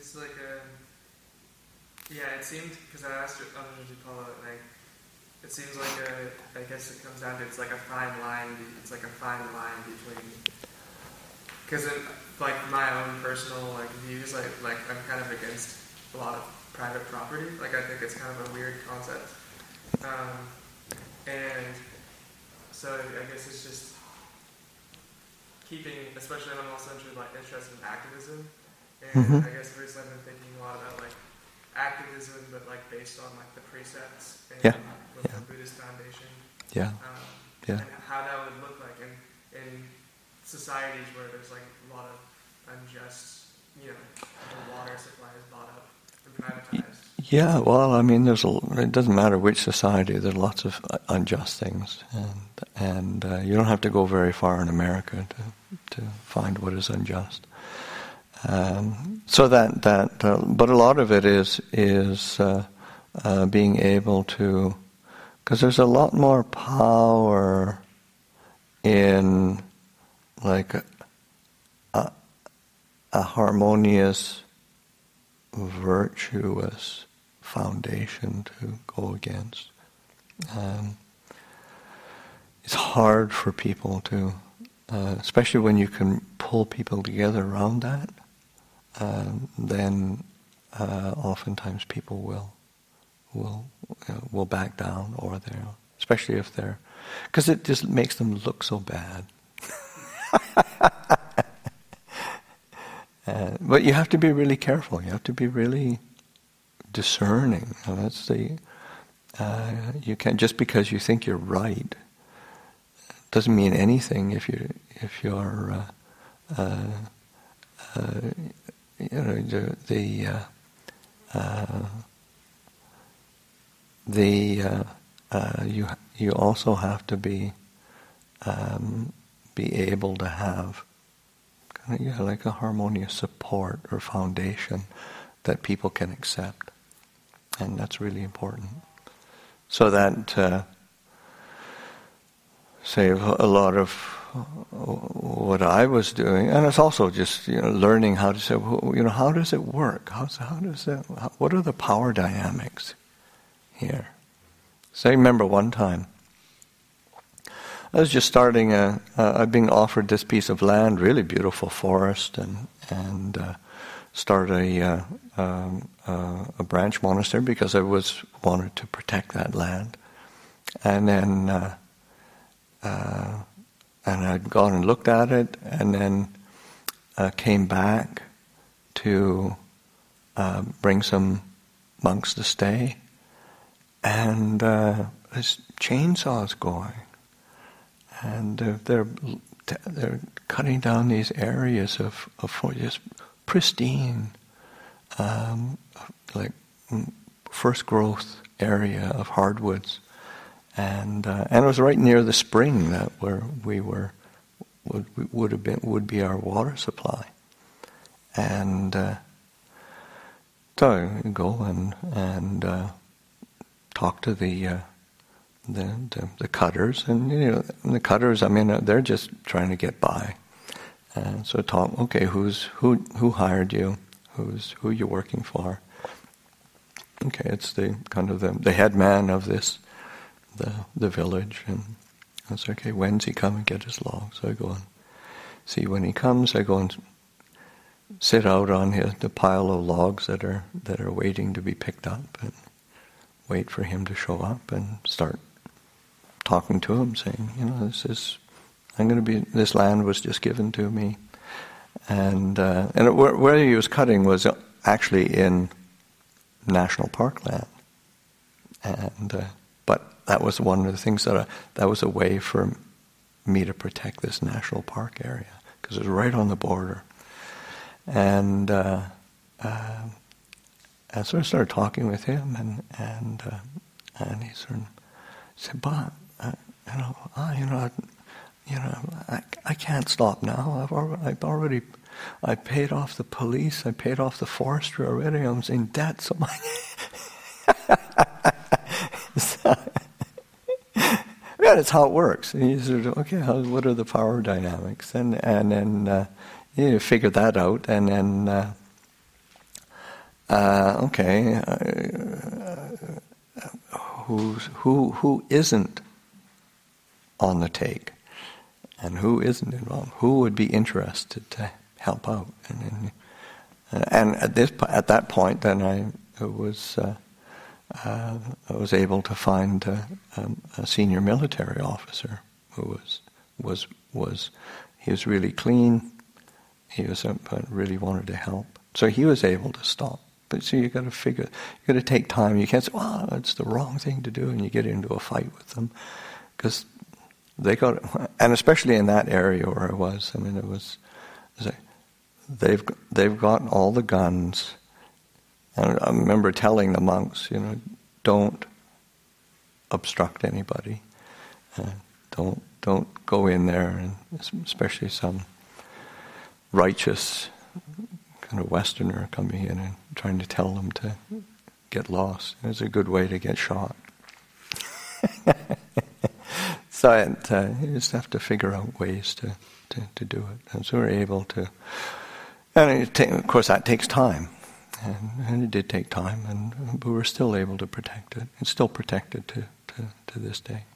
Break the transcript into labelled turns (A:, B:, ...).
A: it's like it seemed, because I asked Paula, like, it seems like I guess it comes down to, it's like a fine line between, because like my own personal like views, like I'm kind of against a lot of private property. Like I think it's kind of a weird concept, and so I guess it's just keeping, especially I'm also interested in activism, and I guess recently I've been thinking a lot about like activism, but like based on like the precepts and with the Buddhist Foundation, and how that would look like in societies where there's like a lot of unjust, the water supply is bought up and privatized.
B: Yeah, well, I mean, it doesn't matter which society. There's lots of unjust things, and you don't have to go very far in America to find what is unjust. So but a lot of it is being able to, because there's a lot more power in like a harmonious, virtuous foundation to go against. It's hard for people to, especially when you can pull people together around that. Then oftentimes people will back down, or especially if they're, because it just makes them look so bad. But you have to be really careful. You have to be really discerning. And that's you can't, just because you think you're right doesn't mean anything if you're you also have to be able to have like a harmonious support or foundation that people can accept, and that's really important. So that say a lot of what I was doing, and it's also just learning how to say, how does it work? What are the power dynamics here? So I remember one time I was just starting I'd been offered this piece of land, really beautiful forest, and start a branch monastery because I wanted to protect that land, and then. And I'd gone and looked at it, and then came back to bring some monks to stay, and this chainsaw's going, and they're cutting down these areas of just pristine, like first growth area of hardwoods. And it was right near the spring that would be our water supply, and so I go and talk to the cutters, and the cutters. I mean, they're just trying to get by, and so talk. Okay, who hired you? Who you working for? Okay, it's the kind of the head man of this. The village, and I was okay, when's he come and get his log? So I go and see when he comes. I go and sit out on the pile of logs that are waiting to be picked up, and wait for him to show up and start talking to him, saying, this land was just given to me, and where he was cutting was actually in national park land, and. That was one of the things that was a way for me to protect this national park area, because it was right on the border. And so I started talking with him, and he sort of said, "But I can't stop now. I paid off the police. I paid off the forestry already. I was in debt, so my." Yeah, that's how it works. And you sort of, okay, what are the power dynamics? And then you figure that out, and then who isn't on the take, and who isn't involved? Who would be interested to help out? And at that point, then I was able to find a senior military officer who was he was really clean. He was really wanted to help, so he was able to stop. But so you got to take time. You can't say, "Well, it's the wrong thing to do," and you get into a fight with them, because they got, and especially in that area where I was. I mean, it was like, they've got all the guns, and I remember telling the monks, don't obstruct anybody, don't go in there, and especially some righteous kind of Westerner coming in and trying to tell them to get lost. It's a good way to get shot. So you just have to figure out ways to do it. And so we're able to, and of course that takes time. And it did take time, but we were still able to protect it. It's still protected to this day.